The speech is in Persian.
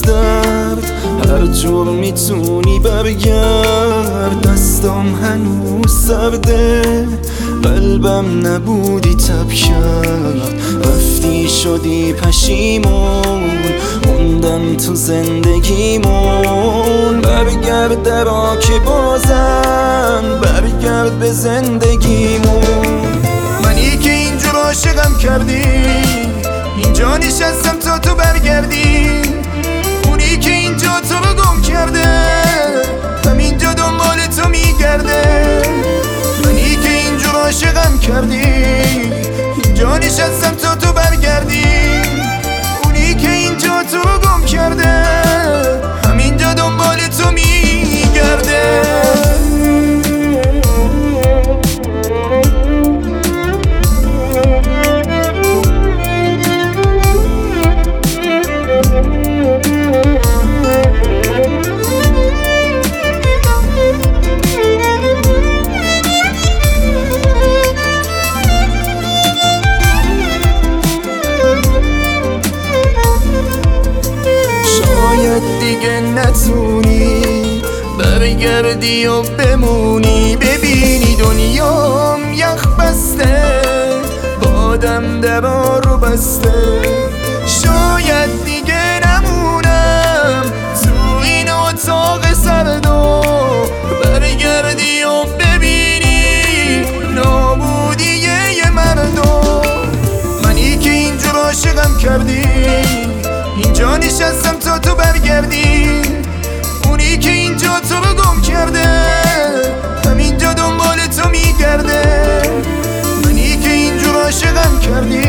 از درد، هر جور میتونی برگرد. دستام هنوز سرده، قلبم نبودی تب کرد. رفتی شدی پشیمون، موندم تو زندگیمون. برگرد درا که بازم، برگرد به زندگیمون. منی که اینجور عاشقم کردی، اینجا نشستم تا تو برگردی. اونی که اینجا تو رو گم کرده، همینجا دنبال تو میگرده. منی که اینجور عاشقم کردی، اینجا نشستم تا تو برگردی. اونی که اینجا تو رو گم کرده، همینجا دنبال تو میگرده. دیگه نتونی برگردی و بمونی، ببینی دنیام یخ بسته، بادم درا رو بسته. شاید دیگه نمونم تو این اتاق سردو، برگردی و ببینی نابودی یه مردم. منی که اینجور عاشقم کردی، اینجا نشستم تا تو برگردی. اونی که اینجا تو رو گم کرده، همینجا دنبال تو میگرده. منی که اینجور عاشقم کردی،